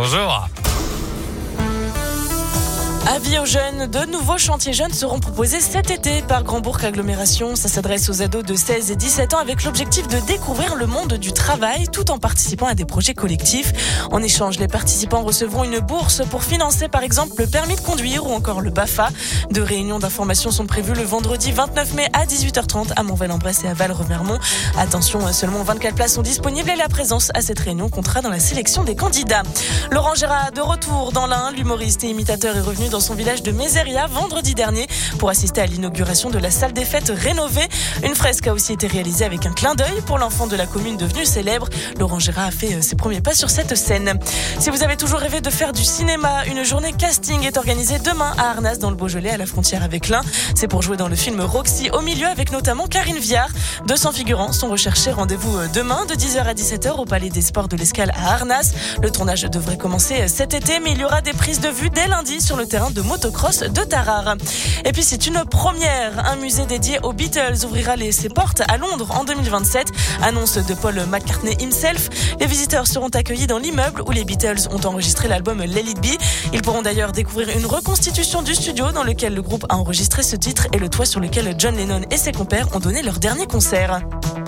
Bonjour. Avis aux jeunes, de nouveaux chantiers jeunes seront proposés cet été par Grand Bourg Agglomération. Ça s'adresse aux ados de 16 et 17 ans avec l'objectif de découvrir le monde du travail tout en participant à des projets collectifs. En échange, les participants recevront une bourse pour financer par exemple le permis de conduire ou encore le BAFA. Deux réunions d'information sont prévues le vendredi 29 mai à 18h30 à Montval-en-Bresse et à Val-Remermont. Attention, seulement 24 places sont disponibles et la présence à cette réunion comptera dans la sélection des candidats. Laurent Gérard de retour dans l'Ain, l'humoriste et imitateur est revenu dans son village de Mézeria vendredi dernier pour assister à l'inauguration de la salle des fêtes rénovée. Une fresque a aussi été réalisée avec un clin d'œil pour l'enfant de la commune devenu célèbre. Laurent Gérard a fait ses premiers pas sur cette scène. Si vous avez toujours rêvé de faire du cinéma, une journée casting est organisée demain à Arnas dans le Beaujolais à la frontière avec l'Ain. C'est pour jouer dans le film Roxy au milieu avec notamment Karine Viard. 200 figurants sont recherchés. Rendez-vous demain de 10h à 17h au Palais des Sports de l'Escale à Arnas. Le tournage devrait commencer cet été mais il y aura des prises de vue dès lundi sur le terrain de motocross de Tarare. Et puis c'est une première. Un musée dédié aux Beatles ouvrira ses portes à Londres en 2027. Annonce de Paul McCartney himself. Les visiteurs seront accueillis dans l'immeuble où les Beatles ont enregistré l'album Let It Be. Ils pourront d'ailleurs découvrir une reconstitution du studio dans lequel le groupe a enregistré ce titre et le toit sur lequel John Lennon et ses compères ont donné leur dernier concert.